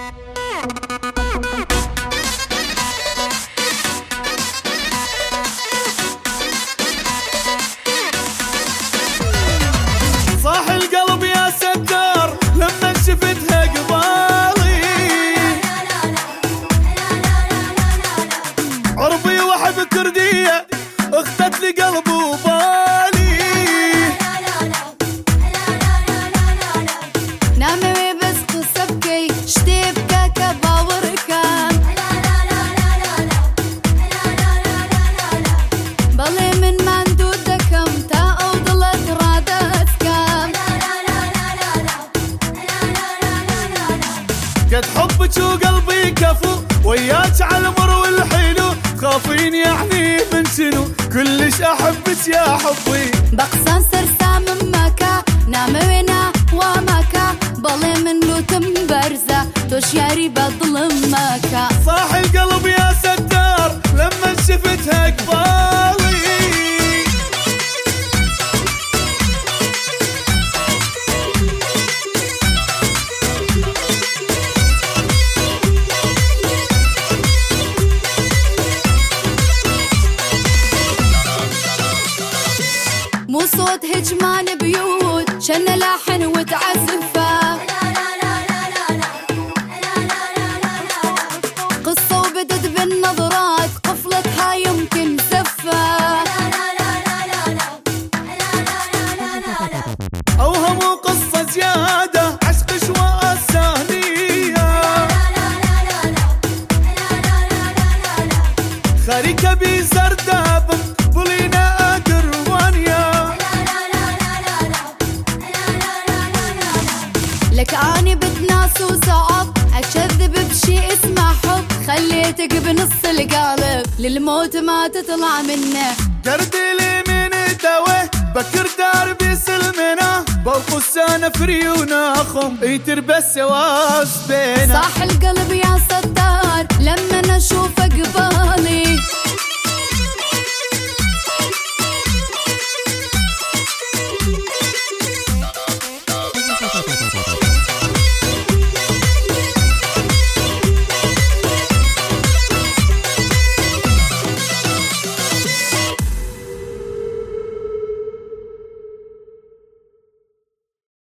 صاح القلب يا ستار لما شفتها قبالي، عربي وحب كردية اختت لي قلب وبالي، نامي بس قصبكي شتيبكا كباوركا بالي من مندودكم تا أوضلت رادتكم، قد حبك وقلبي كفو وياك على المر والحلو، خافين يعني من شنو كلش احبك يا حبي، بقصان سرسام مكا ناموينا ومكا بالي من لوتم برزة توش ياري بظلم مكا. صاح القلب يا ستار لما شفتها قبالي. مو صوت هجمان بيوت شن لاحن وتعزفه، قصة وبدت بالنظرات قفلتها يمكن زفه، اوهم قصة زيادة عشق شواء الثانية، خريكة بزرداب بولينا لك اني بتناس وصعب اكذب بشي اسمه حب، خليتك بنص القالب للموت ما تطلع منه، قردي لي من توه بكر دربي سلمنا بوقسانا فريونا خم يتربس واس بينا. صاح القلب يا ستار لما نشوف